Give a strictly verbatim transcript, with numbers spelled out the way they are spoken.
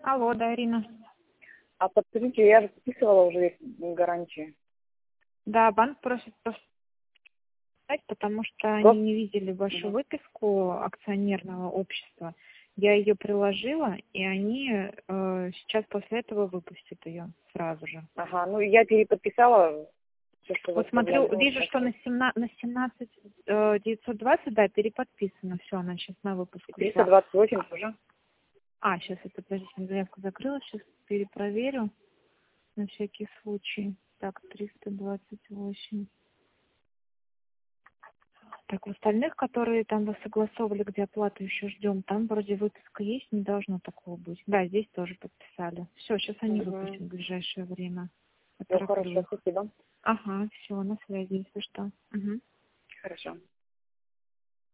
Алло, да, Ирина. А подскажите, я же подписывала уже весь гарантии. Да, банк просит просто, потому что Просто? они не видели вашу Мгм. выписку акционерного общества. Я ее приложила, и они э, сейчас после этого выпустят ее сразу же. Ага, ну я переподписала все, что Вот выставляли. смотрю, Ну, вижу, так что что. на семнадцать, на семнадцать девятьсот двадцать, да, переподписано. Все, она сейчас на выпуск триста ушла. двадцать восемь тоже. А, сейчас это, подождите, заявку закрыла, сейчас перепроверю на всякий случай. Так, триста двадцать восемь. Так, в остальных, которые там вы согласовывали, где оплату еще ждем, там вроде выписка есть, не должно такого быть. Да, здесь тоже подписали. Все, сейчас они выпустят Угу. в ближайшее время. Все Потороплю хорошо, их. спасибо. Ага, все, на связи, если что. Угу. Хорошо.